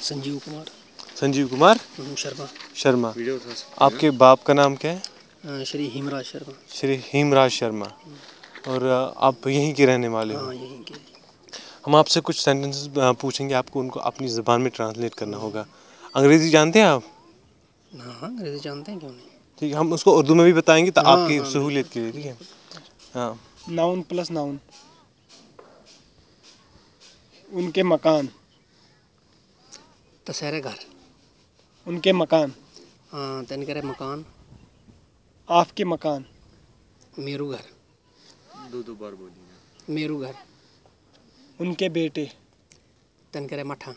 संजीव कुमार। संजीव कुमार शर्मा। शर्मा। आपके बाप का नाम क्या है? श्री हेमराज शर्मा। श्री हेमराज शर्मा। और आप यहीं के रहने वाले हो? हाँ, यहीं के। हम आपसे कुछ सेंटेंसेस पूछेंगे, आपको उनको अपनी ज़बान में ट्रांसलेट करना होगा। अंग्रेज़ी जानते हैं आप? हाँ, अंग्रेज़ी जानते हैं, क्यों नहीं। ठीक है, हम उसको उर्दू में भी बताएंगे तो हाँ, आपकी हाँ, सहूलियत के लिए। ठीक है। हाँ। Noun plus noun. उनके मकान। तसहरे घर। उनके मकान। तन करे मकान। आपके मकान। मेरू घर। दो बार बोलिए। मेरू घर। उनके बेटे। तन करे मठा।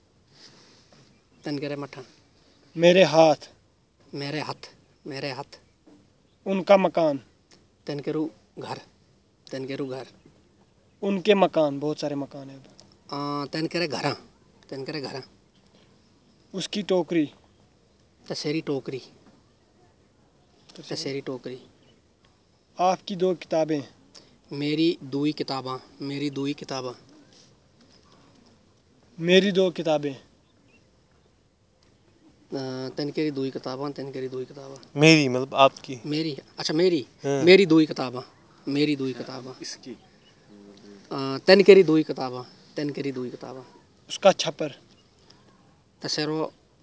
तन करे मठा। मेरे हाथ। मेरे हाथ। मेरे हाथ। उनका मकान। तन करू घर। तन करू घर। उनके मकान, बहुत सारे मकान हैं। तन करे घरा। तन करे घरा। उसकी टोकरी। तसेरी टोकरी। तसेरी टोकरी। आपकी दो किताबें। मेरी दुई किताबां। मेरी दुई किताबां। मेरी दो किताबें। तन केरी दुई किताबां। तन केरी दुई किताबां। मेरी मतलब आपकी? मेरी, अच्छा मेरी। हाँ। मेरी दुई किताबां। मेरी दुई किताबां। इसकी तन केरी दुई किताबां। तन केरी दुई किताबां। उसका छप्पर। तसेरो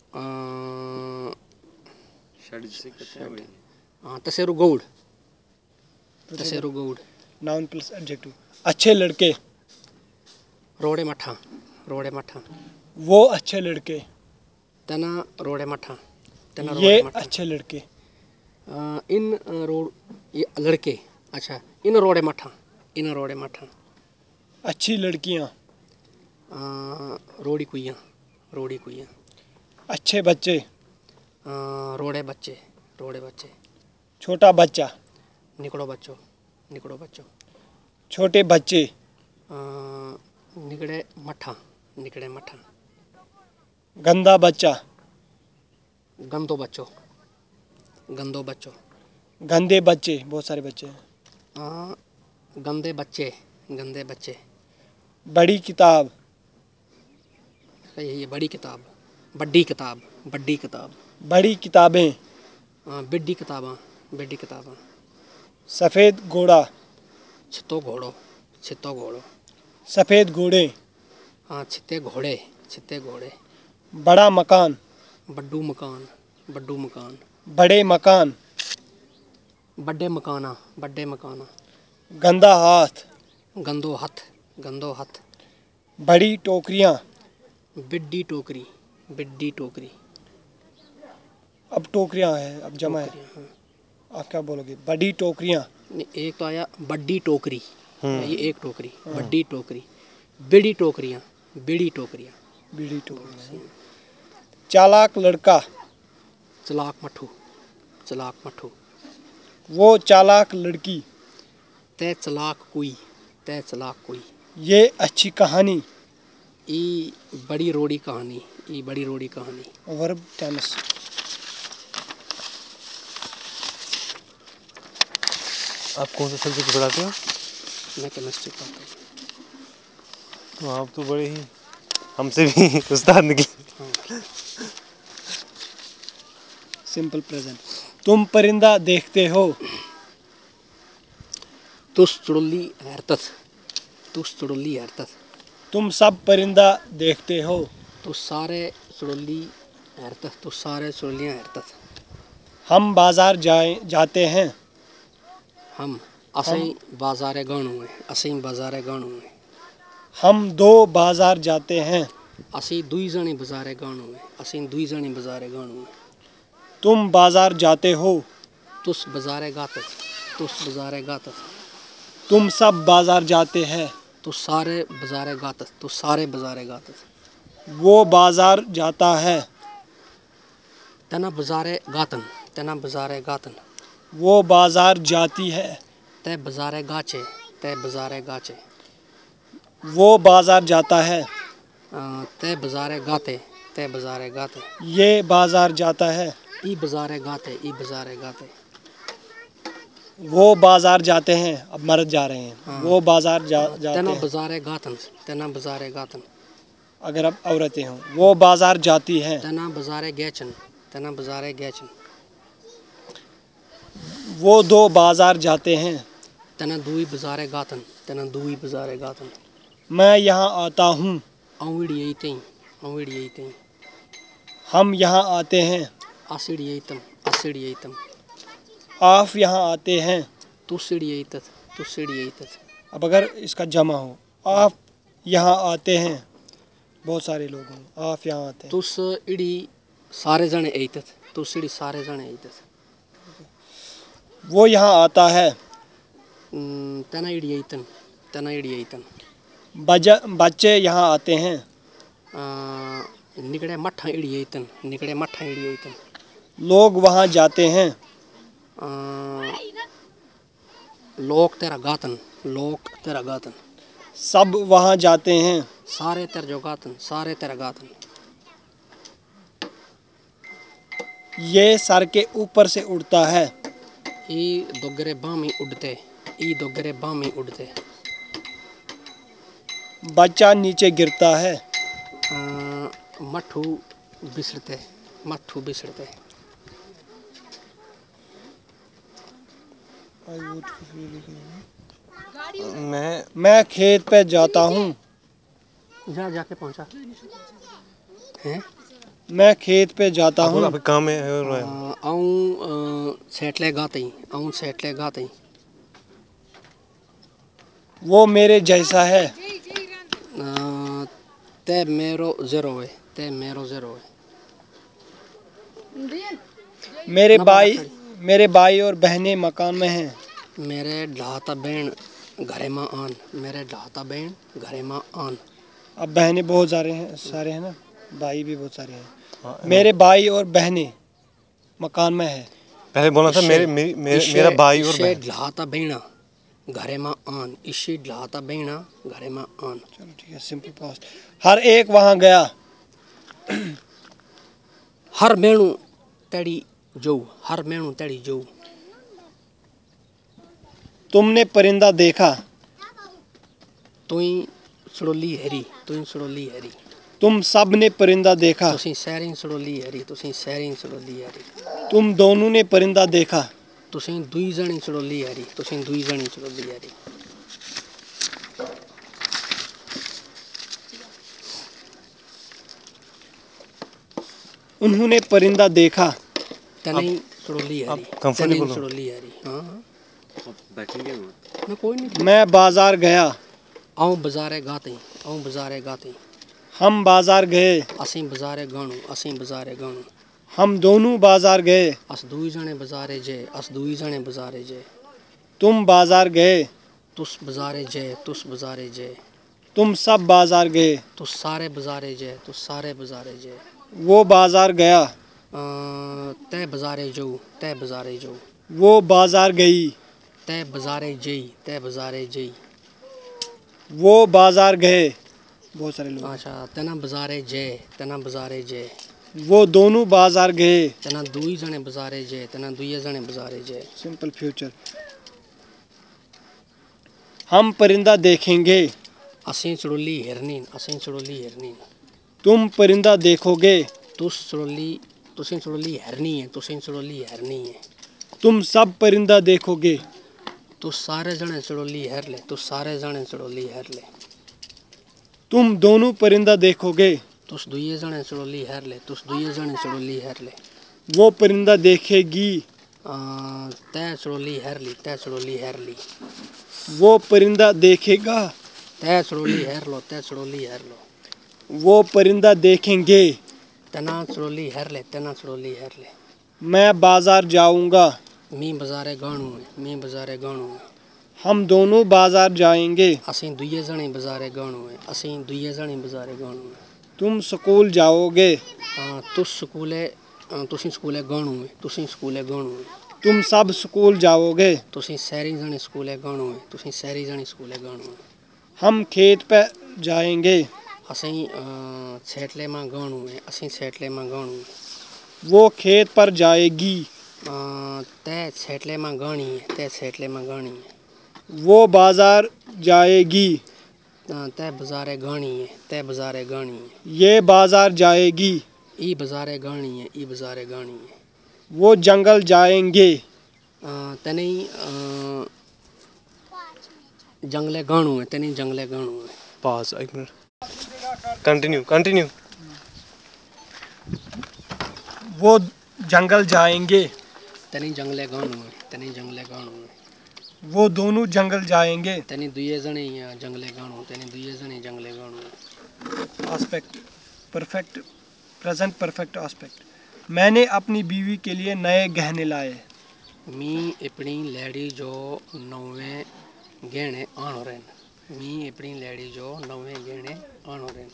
शेड जिसे कहते हैं वही। तसेरो गौड़। तसेरो गौड़। Noun plus adjective. अच्छे लड़के। रोड़े मठा। रोड़े मठा। वो अच्छे लड़के। तना रोड़े मठा। तना ये रोड़े मठा। अच्छे लड़के। इन रोड, ये लड़के। अच्छा, इन रोड़े मठा। इन रोड़े मठा। अच्छी लड़कियां। रोड़ी कुइयाँ। रोड़ी कुइयाँ। अच्छे बच्चे। रोड़े बच्चे। रोड़े बच्चे। छोटा बच्चा। निकड़ो बच्चो। निकड़ो बच्चो। छोटे बच्चे। निकड़े मठा। निकड़े मठा। गंदा बच्चा। गंदो बच्चो। गंदो बच्चो। गंदे बच्चे, बहुत सारे बच्चे हैं। गंदे बच्चे। गंदे बच्चे। बड़ी किताब। यही है, बड़ी किताब। बड्डी किताब। बड्डी किताब। बड़ी किताबें। बिड्डी किताबां। बिड्डी किताबां। सफ़ेद घोड़ा। छितो घोड़ो। छितो घोड़ो। सफ़ेद घोड़े। छिते घोड़े। छिते घोड़े। बड़ा मकान। बड्डू मकान। बड्डू मकान। बड़े मकान। बड्डे मकाना। बड्डे मकाना। गंदा हाथ। गंदो हथ। गंदो हथ। बड़ी टोकरियां। बिड्डी टोकरी। बिड्डी टोकरी। अब टोकरियां है, अब जमा है। टोकरियाँ, हाँ। आप क्या बोलोगे? बड़ी टोकरियां। एक तो आया बड्डी टोकरी। ये एक टोकरी। हाँ। बड्डी टोकरी। बिड़ी टोकरियाँ। बिड़ी टोकरियाँ। बीड़ी टोकरियां। चालाक लड़का। चलाक मठू। चलाक मठू। वो चालाक लड़की। तय चलाक कोई। तय चलाक कोई। ये अच्छी कहानी। ई बड़ी रोड़ी कहानी। ई बड़ी रोड़ी कहानी। Verb tense. आप कौन सा सब्जेक्ट पढ़ाते हो? मैं केमिस्ट्री पढ़ता हूँ। तो आप तो बड़े ही हमसे भी उस्ताद निकले। Simple present. तुम परिंदा देखते हो। तुस चुड़ुल्ली हैरतस। तुस चुड़ुल्ली हैरतस। तुम सब परिंदा देखते हो। तुस सारे चुड़ुल्ली हैरतस। तुस सारे चुड़ुल्लियाँ हैरतस। हम बाजार जाते हैं। हम असई बाजारे गाणु है। असई बाजारे गाणु है। हम दो बाजार जाते हैं। असी दुई जने बाजारे गाणु है। असी दुई जने बाजारे गाणु है। तुम बाजार जाते हो। तुस बाजारे गातस। तुस बाजारे गातस। तुम सब बाजार जाते हैं। तुस सारे बाजारे गातस। तुस सारे बाजारे गातस। वो बाजार जाता है। तना बाजारे गातन। तना बाजारे गातन। वो बाजार जाती है। तय बाजारे गाचे। तय बाजारे गाचे। वो बाजार जाता है। तय बाजारे गाते। तय बाजारे गाते। ये बाजार जाता है। ई बाजारे गाते। ई बाजारे गाते। वो बाजार जाते हैं। अब मर्द जा रहे हैं। वो बाजार जाते तना हैं। बाजारे गातन। तना बाजारे गातन। अगर अब औरतें हों, वो बाजार जाती हैं। तना बाजारे गैचन, तना बाजारे गैचन। वो दो बाजार जाते हैं। तना दुई बाजारे गातन, तना दुई बाजारे गातन। मैं यहाँ आता हूँ। औविड़ यही तई, औविड़ यही तई। हम यहाँ आते हैं। आसिड़ यही तम, आसिड़ यही तम। आप यहाँ आते हैं। तुसिड़ यही तथ, तुसिड़ यही तथ। अब अगर इसका जमा हो, आप यहाँ आते हैं, बहुत सारे लोग हों, आप यहाँ आते हैं। तुस इड़ी सारे जने ऐतथ, तुस इड़ी सारे जने ऐतथ। वो यहाँ आता है। तना इड़ी ऐतन, तना इड़ी ऐतन। बच्चे यहाँ आते हैं। निकड़े मठा इड़ी ऐतन, निकड़े मठा इड़ी ऐतन। लोग वहाँ जाते हैं। लोक तेरा गातन, लोक तेरा गातन। सब वहाँ जाते हैं। सारे तेरा जो गातन, सारे तेरा गातन। ये सर के ऊपर से उड़ता है। ई दोगरे बामी उड़ते, ई दोगरे बामी उड़ते। बच्चा नीचे गिरता है। मठू बिसड़ते, मठू बिसड़ते। मैं खेत पे जाता हूँ। जा जाके पहुँचा हैं। मैं खेत पे जाता हूँ। आप काम में हो रहा है। आऊँ सेटले गाते, आऊँ सेटले गाते। वो मेरे जैसा है। ते मेरो ज़ेरो है, ते मेरो ज़ेरो है। मेरे भाई और बहनें मकान में हैं। मेरे ढाता बहन घरे में आन, मेरे ढाता बहन घरे में आन। अब बहनें बहुत सारे हैं ना, भाई भी बहुत सारे हैं। मेरे भाई और बहनें मकान में है। पहले बोला था मेरा भाई और इसे बहन। ढाता बहना घरे में आन, इसे ढाता बहना घरे में आन। चलो ठीक है, सिंपल पास्ट। हर एक वहाँ गया। हर मेणु तेड़ी जो, हर मेणु तेड़ी जो। तुमने परिंदा देखा। तुई सड़ोली हरी, तुई सड़ोली हरी। तुम सब ने परिंदा देखा। तुसी सैरिंग सड़ोली हरी, तुसी सैरिंग सड़ोली हरी। तुम दोनों ने परिंदा देखा। तुसी दुई जणी सड़ोली हरी, तुसी दुई जणी सड़ोली हरी। उन्होंने परिंदा देखा। तने सड़ोली हरी, आप कंफर्टेबल हो? सड़ोली हरी। हाँ अब बैठेंगे वहाँ। मैं कोई नहीं। मैं बाजार गया। आऊँ बाजारे गाते, आऊँ बाजारे गाते। हम बाजार गए। असीं बाजारे गाणु, असीं बाजारे गाणु। हम दोनों बाजार गए। अस दुई जने बाजारे जे, अस दुई जने बाजारे जे। तुम बाजार गए। तुस बाजारे जे, तुस बाजारे जे। तुम सब बाजार गए। तुस सारे बाजारे जे, तुस सारे बाजारे जे। वो बाजार गया। तै बाजारे जो, तै बाजारे जो। वो बाजार गई। तै बाजारे जई, तै बाजारे जई। वो बाजार गए। बहुत सारे लोग। अच्छा, तना बाजारे जे, तना बाजारे जे। वो दोनों बाजार गए। तना दुई जने बाजारे जे, तना दुई जने बाजारे जे। Simple future. हम परिंदा देखेंगे। असीं चड़ोली हिरनीन, असीं चड़ोली हिरनीन। तुम परिंदा देखोगे। तुस चड़ोली, तुसीं चड़ोली हिरनी है, तुसीं चड़ोली हिरनी है। तुम सब परिंदा देखोगे। तुस सारे जने चड़ोली हर ले, तुस सारे जने चड़ोली हर ले। तुम दोनों परिंदा देखोगे। तुस दुई जने चड़ोली हर ले, तुस दुई जने चड़ोली हर ले। वो परिंदा देखेगी। तै चड़ोली हर ली, तै चड़ोली हर ली। वो परिंदा देखेगा। तै चड़ोली हर लो, तै चड़ोली हर लो। वो परिंदा देखेंगे। तना चड़ोली हर ले, तना चड़ोली हर ले। मैं बाजार जाऊंगा। मी बाजारे गाणु है, मी बाजारे गाणु है। हम दोनों बाजार जाएंगे। असीं दुई जने बाजारे गाणु है, असीं दुई जने बाजारे गाणु है। तुम स्कूल जाओगे। तुस स्कूले, तुसीं स्कूले गाणु है, तुसीं स्कूले गाणु है। तुम सब स्कूल जाओगे। तुसीं सैरी जने स्कूले गाणु है, तुसीं सैरी जने स्कूले गाणु है। हम खेत पे जाएंगे। असीं सेटले में गाणु है, असीं सेटले में गाणु है। वो खेत पर जाएगी। तै सेटले में गाणी है, तै सेटले में गाणी है। वो बाजार जाएगी। तै बाजारे गानी है, तै बाजारे गानी है। ये बाजार जाएगी। ई बाजारे गानी है, ई बाजारे गानी है। वो जंगल जाएंगे। तने जंगले गाणू है, तने जंगले गाणू है। पास, एक मिनट, कंटिन्यू। वो जंगल जाएंगे। तने जंगले गाणू है, तने जंगले गाणू है। वो दोनों जंगल जाएंगे। तने दुए जने जंगले गाणू, तने दुए जने जंगले गाणू है। Aspect perfect, present perfect aspect. मैंने अपनी बीवी के लिए नए गहने लाए। मी अपनी लैडी जो नवे गहने आनो रेन। मी अपनी लैडी जो नवे गहने आनो रेन।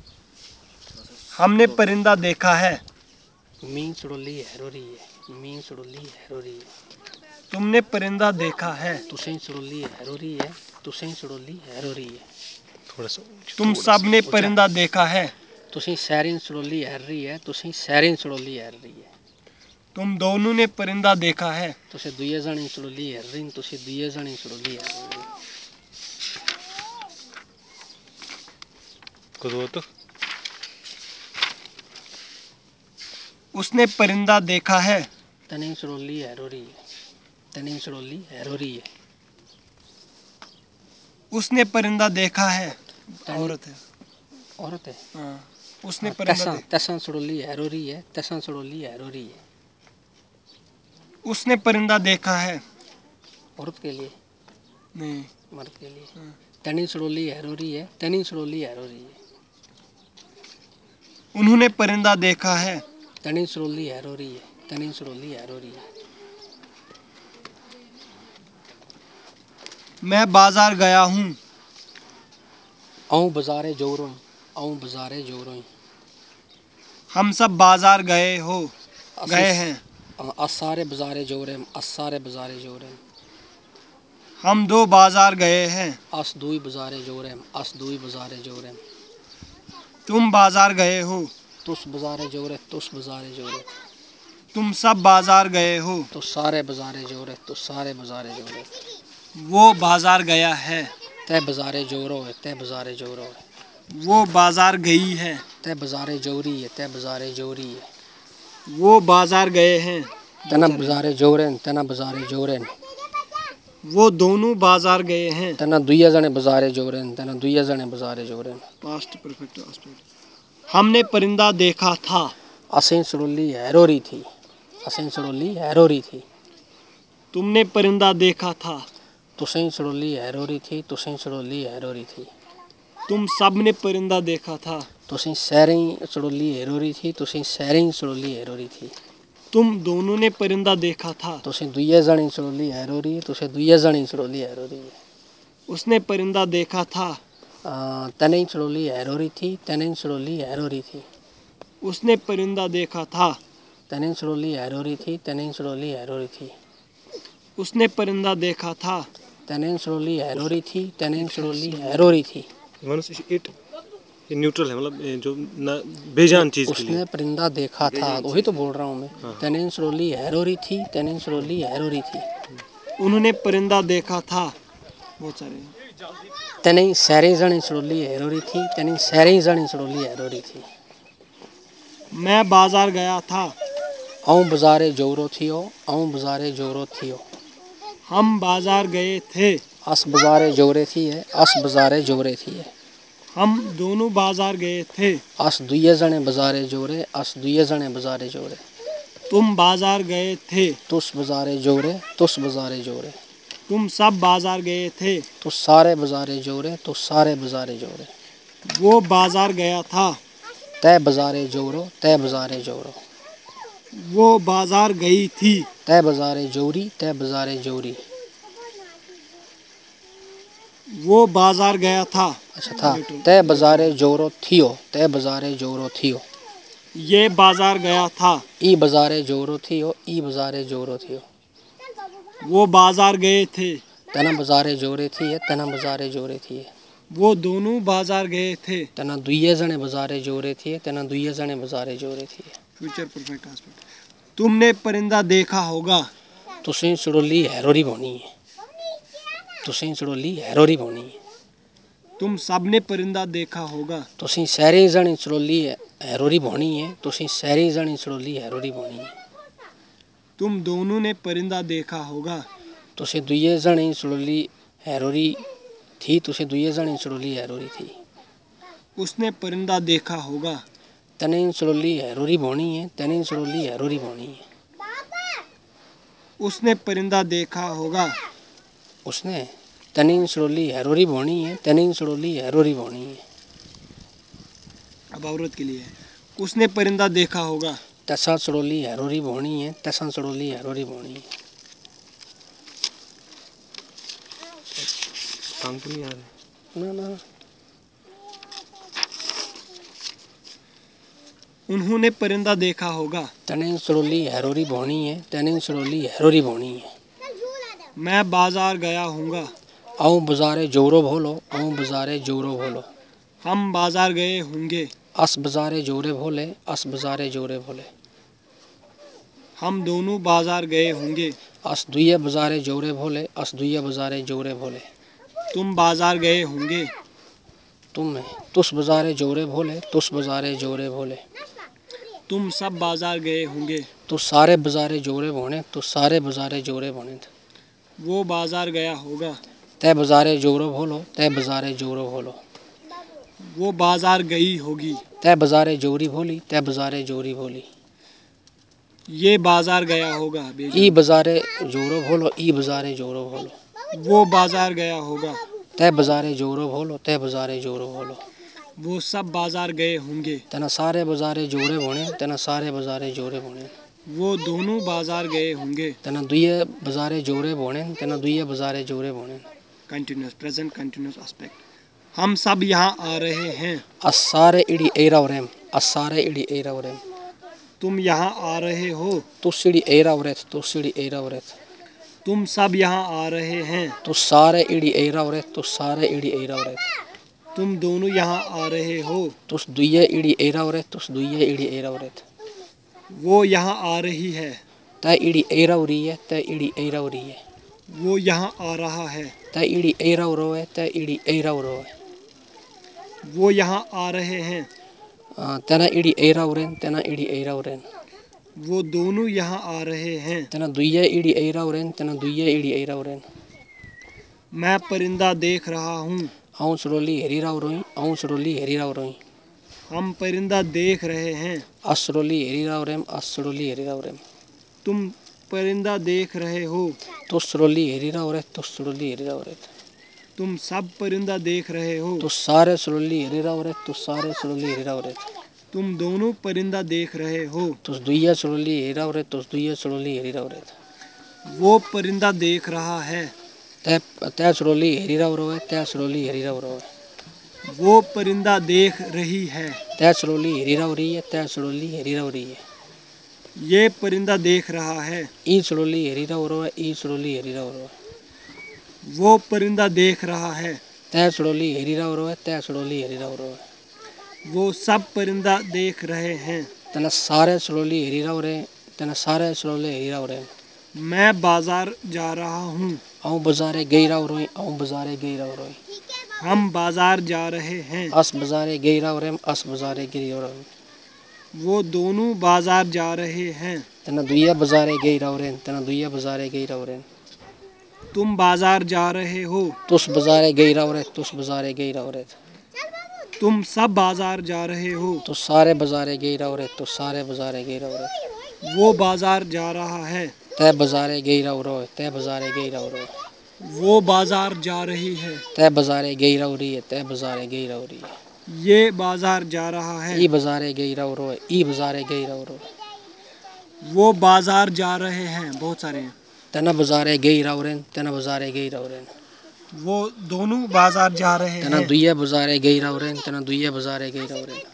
हमने परिंदा देखा है। मी चुड़ली हैरोरी है, मी चुड़ली हैरोरी है। तुमने परिंदा देखा है। तुसें चुड़ली हैरोरी है, तुसें चुड़ली हैरोरी है। थोड़ा सा तुम सब ने परिंदा देखा है। तुसें सैरिन चुड़ली हैर रही है, तुसें सैरिन चुड़ली हैर रही है। तुम दोनों ने परिंदा देखा है। तुसे दुए जने चुड़ली हैर रही, तुसे दुए जने चुड़ली हैर रही है। तो उसने परिंदा देखा है। तने चुड़ली हैरोरी है, तने चुड़ली हैरोरी है। उसने परिंदा देखा है। औरत है। औरत है। हाँ, उसने परिंदा देखा। तसा चुड़ली हैरोरी है, तसा चुड़ली हैरोरी है। उसने परिंदा देखा है। औरत के लिए नहीं, मर्द के लिए। तनी चुड़ली हैरोरी है, तनी चुड़ली हैरोरी है। उन्होंने परिंदा देखा है। तनी चुड़ली हैरोरी है, तनी चुड़ली हैरोरी है। मैं बाजार गया हूँ। आऊँ बाजारे जोरों, आऊँ बाजारे जोरों। हम सब बाजार गए हैं। अस सारे बाजारे जोरे, अस सारे बाजारे जोरे। हम दो बाजार गए हैं। अस दुई बाजारे जोरे, अस दुई बाजारे जोरे। तुम बाजार गए हो। तुस बाजारे जोरे, तुस बाजारे जोरे। तुम सब बाजार गए हो। तो सारे बाजारे जोरे, तो सारे बाजारे जोरे। वो बाजार गया है। तै बाजारे जोरो है, तै बाजारे जोरो है। वो बाजार गई है। तै बाजारे जोरी है, तै बाजारे जोरी है। वो बाजार गए हैं। तना बाजारे जोरेन, तना बाजारे जोरेन। वो दोनों बाजार गए हैं। तना दुइया जने बाजारे जोरेन, तना दुइया जने बाजारे जोरेन। Past perfect aspect. हमने परिंदा देखा था। असें चुड़ली हैरोरी थी, असें चुड़ली हैरोरी थी। तुमने परिंदा देखा था। तुसें चुड़ली हैरोरी थी, तुसें चुड़ली हैरोरी थी। तुम सब ने परिंदा देखा था। तुसें सैरें चुड़ली हैरोरी थी, तुसें सैरें चुड़ली हैरोरी थी। तुम दोनों ने परिंदा देखा था। तुसें दुइया जने चुड़ली हैरोरी है, तुसें दुइया जने चुड़ली हैरोरी है। उसने परिंदा देखा था। तने चुड़ली हैरोरी थी, तने चुड़ली हैरोरी थी। उसने परिंदा देखा था। तने चुड़ली हैरोरी थी, तने चुड़ली हैरोरी थी। उसने परिंदा देखा था। तने चुड़ली हैरोरी थी, तने चुड़ली हैरोरी थी। ये न्यूट्रल है, मतलब जो बेजान चीज के लिए। उसने परिंदा देखा था, वही तो बोल रहा हूँ मैं। तने चुड़ली हैरोरी थी, तने चुड़ली हैरोरी थी। उन्होंने परिंदा देखा था। बहुत सारे। तने सैरे जने चुड़ली हैरोरी थी, तने सैरे जने चुड़ली हैरोरी थी। मैं बाजार गया था। आऊँ बाजारे जोरो थियो, आऊँ बाजारे जोरो थियो। हम बाजार गए थे। अस बाजारे जोरे थी है, अस बाजारे जोरे थी है। हम दोनों बाजार गए थे। अस दुइये जने बाजारे जोरे, अस दुइये जने बाजारे जोरे। तुम बाजार गए थे। तुस बाजारे जोरे, तुस बाजारे जोरे। तुम सब बाजार गए थे। तुस सारे बाजारे जोरे, तुस सारे बाजारे जोरे। वो बाजार गया था। तै बाजारे जोरो, तै बाजारे जोरो। वो बाजार गई थी। तै बाजारे जोरी, तै बाजारे जोरी। वो बाजार गया था। अच्छा था। तै बाजारे जोरो थियो, तै बाजारे जोरो थियो। ये बाजार गया था। ई बाजारे जोरो थियो, ई बाजारे जोरो थियो। वो बाजार गए थे। तना बाजारे जोरे थी है, तना बाजारे जोरे थी है। वो दोनों बाजार गए थे। तना दुइये जने बाजारे जोरे थी है, तना दुइये जने बाजारे जोरे थी है। Future perfect aspect. तुमने परिंदा देखा होगा। तुसें चुड़ली हैरोरी बोनी है, तुसें चुड़ली हैरोरी बोनी है। तुम सबने परिंदा देखा होगा। तुसी सारे जणी चड़ोली हैरोरी भोनी है। तुसी सारी जणी चड़ोली हैरोरी भोनी है। तुम दोनों ने परिंदा देखा होगा। तुसी दुए जणी चड़ोली हैरोरी थी। तुसी दुए जणी चड़ोली हैरोरी थी। उसने परिंदा देखा होगा। तने चड़ोली हैरोरी भोनी है। तने चड़ोली हैरोरी भोनी है। उसने परिंदा देखा होगा। उसने तनी चड़ोली हैरोरी भोनी है। तनी चड़ोली हैरोरी भोनी है। अब औरत के लिए है। उसने परिंदा देखा होगा। तसा चड़ोली हैरोरी भोनी है। तसा चड़ोली हैरोरी भोनी है। काम तो नहीं आ रहे। ना ना। उन्होंने परिंदा देखा होगा। तने चड़ोली हैरोरी भोनी है। तने चड़ोली हैरोरी भोनी है। मैं बाजार गया हूँगा। आऊँ बाजारे जोरो भोलो। आऊँ बाजारे जोरो भोलो। हम बाजार गए होंगे। अस बाजारे जोरे भोले। अस बाजारे जोरे भोले। हम दोनों बाजार गए होंगे। अस दुइया बाजारे जोरे भोले। अस दुइया बाजारे जोरे भोले। तुम बाजार गए होंगे। तुस बाजारे जोरे भोले। तुस बाजारे जोरे भोले। तुम सब बाजार गए होंगे। तू सारे बाजारे जोरे भोने। तू सारे बाजारे जोरे भोने। वो बाजार गया होगा। तय बाजारे जोरो भोलो। तय बाजारे जोरो भोलो। वो बाजार गई होगी। तय बाजारे जोरी भोली। तय बाजारे जोरी भोली। ये बाजार गया होगा। ई बेजान। बाजारे जोरो भोलो। ई बाजारे जोरो भोलो। वो बाजार गया होगा। तय बाजारे जोरो भोलो। तय बाजारे जोरो भोलो। वो सब बाजार गए होंगे। तना सारे बाजारे जोरे भोने। तना सारे बाजारे जोरे भोने। वो दोनों बाजार गए होंगे। तना दुइया बाजारे जोरे भोने। तना दुइया बाजारे जोरे भोने। Continuous present continuous aspect. हम सब यहाँ आ रहे हैं। अस सारे इडी एरावरेम। अस सारे इडी एरावरेम। तुम यहाँ आ रहे हो। तुसिडी एरावरेथ। तुसिडी एरावरेथ। तुम सब यहाँ आ रहे हैं। तू सारे इडी एरावरेथ। तू सारे इडी एरावरेथ। तुम दोनों यहाँ आ रहे हो। तुस दुइया इडी एरावरेथ। तुस दुइया इडी एरावरेथ। वो यहाँ आ रही है। तय इडी एरावरी है। तय इडी एरावरी है। वो यहाँ आ रहा है। तय इडी एरावरो है। तय इडी एरावरो है। वो यहाँ आ रहे हैं। तना इडी एरावरेन। तना इडी एरावरेन। वो दोनों यहाँ आ रहे हैं। तना दुइया इडी एरावरेन। तना दुइया इडी एरावरेन। मैं परिंदा देख रहा हूँ। आऊँ चड़ोली हेरी राव रोई। आऊँ चड़ोली हेरी राव रोई। हम परिंदा देख रहे हैं। अस चड़ोली हेरी राव रेम। अस चड़ोली हेरी राव रेम। तुम परिंदा देख रहे हो। तुस चड़ोली हेरी राव रे। तुस चड़ोली हेरी राव रे। तुम सब परिंदा देख रहे हो। तुस सारे चड़ोली हेरी राव रे। तुस सारे चड़ोली हेरी राव रे। तुम दोनों परिंदा देख रहे हो। तुस दुइया चड़ोली हेरी राव रे। तुस दुइया चड़ोली हेरी राव रे। वो परिंदा देख रहा है। तै चड़ोली हेरी राव रो है। तै चड़ोली हेरी राव रो है। वो परिंदा देख रही है। तै चड़ोली हेरी राव रही है। तै चड़ोली हेरी राव रही है। ये परिंदा देख रहा है। ई चड़ोली हेरी राव रो है। ई चड़ोली हेरी राव रो है। वो परिंदा देख रहा है। तै चड़ोली हेरी राव रो है। तै चड़ोली हेरी राव रो है। वो सब परिंदा देख रहे हैं। तना सारे चड़ोली हेरी राव रे। तना सारे चड़ोले हेरी राव रे। मैं बाजार जा रहा हूँ। आऊँ बाजारे गई राव रोई। आऊँ बाजारे गई राव रोई। हम बाजार जा रहे हैं। अस बाजारे गई राव रेम। अस बाजारे गई राव रेम। वो दोनों बाजार जा रहे हैं। तना दुइया बाजारे गई राव रेन। तना दुइया बाजारे गई राव रेन। तुम बाजार जा रहे हो। तुस बाजारे गई राव रे। तुस बाजारे गई राव रे। तुम सब बाजार जा रहे हो। तुस सारे बाजारे गई राव रे। तुस सारे बाजारे गई राव रे। वो बाजार जा रहा है। तै बाजारे गई राव रो है। तै बाजारे गई राव रो है। वो बाजार जा रही है। तै बाजारे गई राव रही है। तै बाजारे गई राव रही है। ये बाजार जा रहा है। ई बाजारे गई राव रो है। ई बाजारे गई राव रो है। वो बाजार जा रहे हैं। बहुत सारे हैं। तना बाजारे गई राव रेन। तना बाजारे गई राव रेन। वो दोनों बाजार जा रहे तना हैं। दुइया बाजारे गई राव रेन। तना दुइया बाजारे गई राव रेन।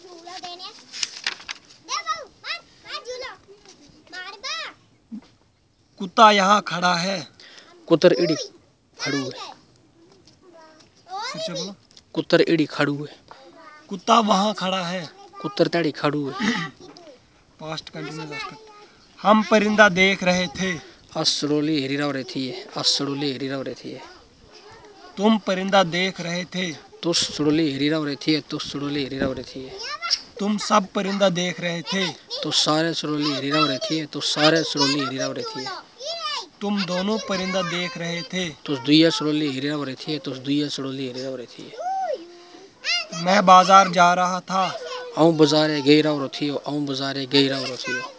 कुत्ता यहाँ खड़ा है। कुतर इडी खड़ू है। फिर से बोलो। कुतर इडी खड़ू है। कुत्ता वहाँ खड़ा है। कुतर तड़ी खड़ू है। Past continuous aspect. हम परिंदा देख रहे थे। अस चड़ोली हेरी राव रे थी है। अस चड़ोली हेरी राव रे थी है। तुम परिंदा देख रहे थे। तुस सुड़ली हेरी राव रहती है, तुस सुड़ली हेरी राव रहती है। तुम सब परिंदा देख रहे थे, तो सारे सुड़ली हेरी राव रहती है, तो सारे सुड़ली हेरी राव रहती है। तुम दोनों परिंदा देख रहे थे, तुस दुइया सुड़ली हेरी राव रहती है, तुस दुइया सुड़ली हेरी राव रहती है। मैं बाजार जा रहा था, आऊं बाजारे गई राव रहती हो, आऊं बाजारे गई राव रहती हो।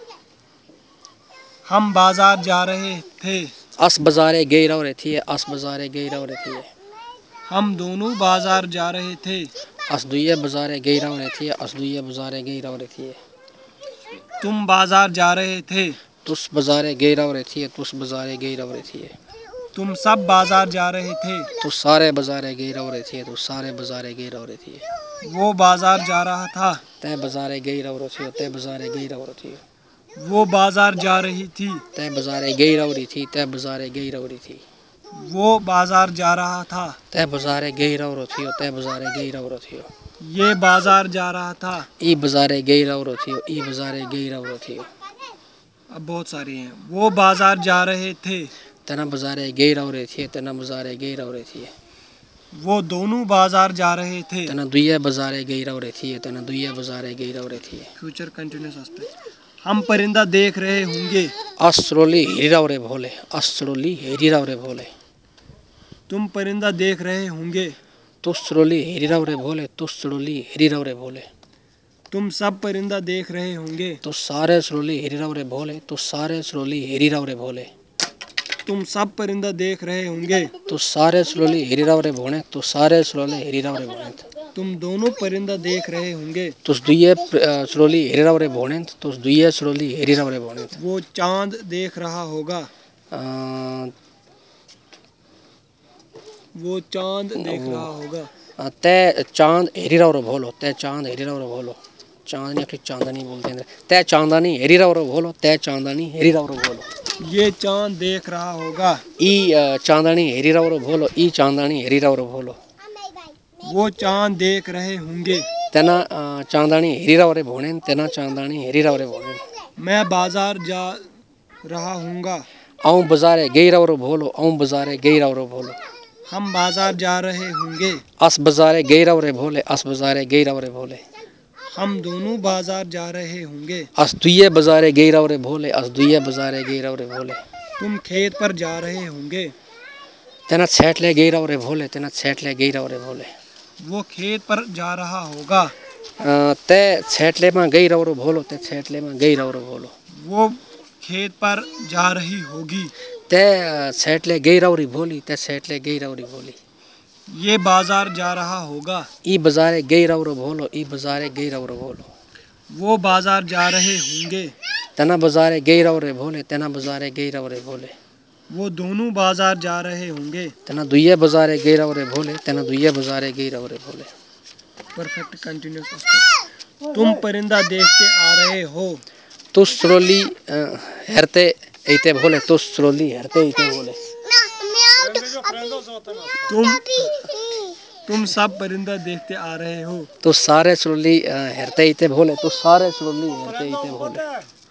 हम बाजार जा रहे थे, अस बाजारे गई राव रहती है, अस बाजारे गई राव रहती है। हम दोनों बाजार जा रहे थे, अस दुइया बाजारे गई राव रहती है, अस दुइया बाजारे गई राव रहती है। तुम बाजार जा रहे थे, तुस बाजारे गई राव रहती है, तुस बाजारे गई राव रहती है। तुम सब बाजार जा रहे थे, तो सारे बाजारे गई राव रहती है, तो सारे बाजारे गई राव रहती है। वो बाजार जा रहा था, तय बाजारे गई राव रहती हो, तय बाजारे गई राव रहती है। वो बाजार जा रही थी, तय बाजारे गई राव रही थी, तय बाजारे गई राव रही थी। वो बाजार जा रहा था, तय बाजारे गई राव रहती हो, तय बाजारे गई राव रहती हो। ये बाजार जा रहा था। ई बाजारे गई राव रहती हो, ई बाजारे गई राव रहती हो। अब बहुत सारी हैं। वो बाजार जा रहे थे, तना बाजारे गई राव रहती है, तना बाजारे गई राव रहती है। वो दोनों बाजार जा रहे थे। तना दुइया बाजारे गई राव रहती है, तना दुइया बाजारे गई राव रहती है। Future continuous aspect. हम परिंदा देख रहे होंगे, अस्त्रोली हेरी राव रे भोले, अस्त्रोली हेरी राव रे भोले। तुम परिंदा देख रहे होंगे, तुस्त्रोली हेरी राव रे भोले, तुस्त्रोली हेरी राव रे भोले। तुम सब परिंदा देख रहे होंगे, तो सारे स्रोली हेरी राव रे भोले, तो सारे स्रोली हेरी राव रे भोले। तुम सब परिंदा देख रहे होंगे, तो सारे स्रोली हेरी राव रे भोणे, तो सारे स्रोले हेरी राव रे भोणे। तुम दोनों परिंदा देख रहे होंगे, तुस दुइये स्रोली हेरी राव रे भोणे, तुस दुइये स्रोली हेरी राव रे भोणे। वो चांद देख रहा होगा, वो चांद देख रहा होगा। तय चांद हेरी राव रे भोलो, तय चांद हेरी राव रे भोलो। चांदनी अपनी चांदनी बोलते हैं। तय चांदनी हेरी राव रे भोलो, तय चांदनी हेरी राव रे भोलो। ये चांद देख रहा होगा, ई चांदनी हेरी राव रे भोलो, ई चांदनी हेरी राव रे भोलो। वो चांद देख रहे होंगे, तेना चांदनी हेरी राव रे भोणे, तेना चांदनी हेरी राव रे भोणे। मैं बाजार जा रहा हूँगा, आऊं बाजारे गई राव रे भोलो, आऊं बाजारे गई राव रे भोलो। हम बाजार जा रहे होंगे, अस बाजारे गई राव रे भोले, अस बाजारे गई राव रे भोले। हम दोनों बाजार जा रहे होंगे, अस दुइये बाजारे गई राव रे भोले, अस दुइये बाजारे गई राव रे भोले। तुम खेत पर जा रहे होंगे, तेना छेटले गई राव रे भोले, तेना छेटले गई राव रे भोले। वो खेत पर जा रहा होगा, ते छेटले में गई राव रे भोलो, ते छेटले में गई राव रे भोलो। वो खेत पर जा रही होगी, ते छेटले गई राव री भोली, ते छेटले गई राव री भोली। ये बाजार जा रहा होगा, ई बाजारे गई राव रे भोलो, ई बाजारे गई राव रे भोलो। वो बाजार जा रहे होंगे, तना बाजारे गई राव रे भोले, तना बाजारे गई राव रे भोले। वो दोनों बाजार जा रहे होंगे। तना दुइये बाजारे गई राव रे भोले, तना दुइये बाजारे गई राव रे भोले। Perfect continuous. तुम परिंदा देखते आ रहे हो, तुस स्रोली हेरते ऐते भोले, तुस स्रोली हेरते ऐते भोले। तुम सब परिंदा देखते आ रहे हो, तो सारे स्रोली हेरते ऐते भोले, तो सारे स्रोली हेरते ऐते भोले।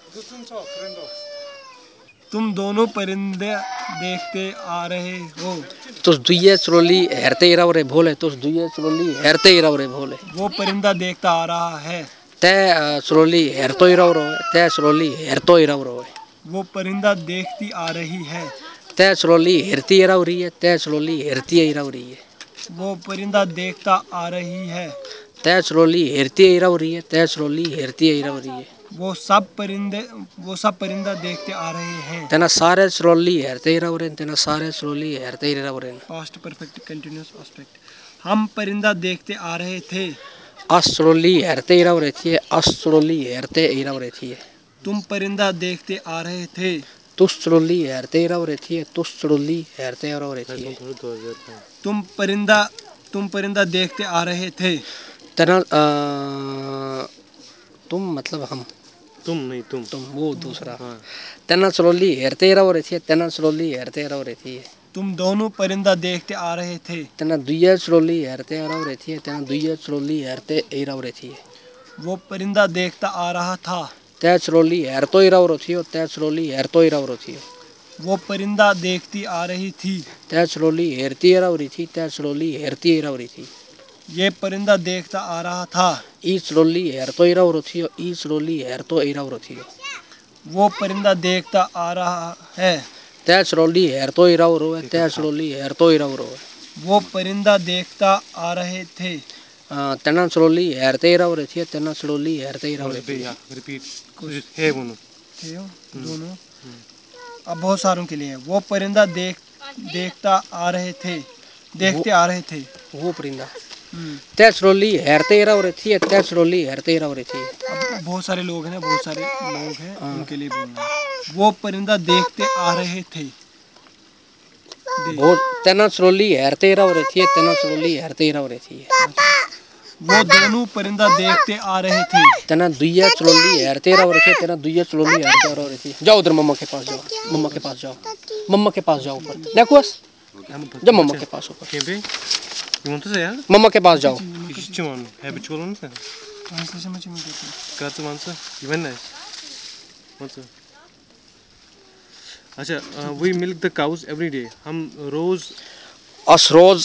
तुम दोनों परिंदे देखते आ रहे हो, तुस दुइये स्रोली हेरते राव रे भोले, तुस दुइये स्रोली हेरते राव रे भोले। वो परिंदा देखता आ रहा है, तै स्रोली हेरतो राव रो, तै स्रोली हेरतो राव रो। वो परिंदा देखती आ रही है, तै स्रोली हेरती राव रही है, तै स्रोली हेरती राव रही है। वो परिंदा देखता आ रही है, तै स्रोली हेरती राव रही है, तै स्रोली हेरती राव रही है। वो सब परिंदा देखते आ रहे हैं। तना सारे स्रोली हेरते राव रे, तना सारे स्रोली हेरते राव रे। Past perfect continuous aspect. हम परिंदा देखते आ रहे थे, अस्त्रोली हेरते राव रहती है, अस्त्रोली हेरते राव रहती है। तुम परिंदा देखते आ रहे थे, तुस्त्रोली हेरते राव रहती है, तुस्त्रोली हेरते राव रहती है। तुम परिंदा देखते आ रहे थे, तना तुम मतलब हम, तुम नहीं, तुम वो दूसरा। तना स्रोली हेरते राव रहती है, तना स्रोली हेरते राव रहती है। तुम दोनों परिंदा देखते आ रहे थे, तना दुइये स्रोली हेरते राव रहती है, तना दुइये स्रोली हेरते राव रहती है। वो परिंदा देखता आ रहा था, तै स्रोली हेरतो राव रहती है, तै स्रोली हेरतो राव रहती है। वो परिंदा देखती आ रही थी, तै स्रोली हेरती राव रही थी, तै स्रोली हेरती राव रही थी। ये परिंदा देखता आ रहा था। Ísrolli तो इरावरो थियो, Ísrolli तो इरावरो थियो। वो परिंदा देखता आ रहा है। Täsrolli तो इरावरो है, Täsrolli तो इरावरो है। वो परिंदा देखता आ रहे थे। Tänasrolli ते इरावरो थियो, Tänasrolli ते इरावरो थियो। या रिपीट है बोलो थे वो दोनों। अब बहुत सारों के लिए है। वो परिंदा देखता आ रहे थे, देखते आ रहे थे। वो परिंदा Täsrolli ते इरावरो थियो, Täsrolli ते इरावरो थियो। अब बहुत सारे लोग हैं ना, बहुत सारे लोग हैं, उनके लिए बोलना है। वो परिंदा देखते आ रहे थे। वो Tänasrolli ते इरावरो थियो, Tänasrolli ते इरावरो थियो। वो दोनों परिंदा देखते आ रहे थे। तना दुइया चलोली ते इरावरो थियो, तना दुइया चलोली ते इरावरो थियो। जाओ उधर मम्मा के पास जाओ, मम्मा के पास जाओ, मम्मा के पास जाओ ऊपर। देखो जब मम्मा के पास ऊपर। Kempe, you want to say, yeah? मम्मा के पास जाओ। Ichichimon, habitual one, sir. Katu mansa, even nice. Mansa. अच्छा, we milk the cows every day. हम रोज अस रोज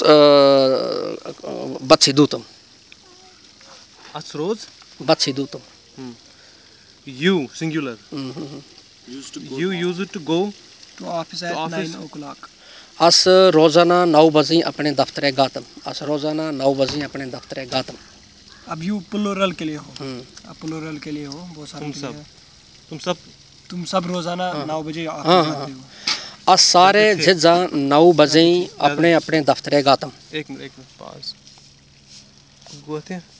बच्चे दूतम। अस रोज बच्चे दूतम। You singular. You used to go To office at 9 o'clock. अस रोजाना 9 बजे अपने दफ्तरे गातम। अस रोजाना 9 बजे अपने दफ्तरे गातम। अब यू प्लूरल के लिए हो। अब प्लूरल के लिए हो, बहुत सारे के लिए है। तुम सब रोजाना 9 बजे ऑफिस जाते हो। अस सारे जिजा 9 बजे अपने अपने दफ्तरे गातम। एक मिनट पास गुआते हैं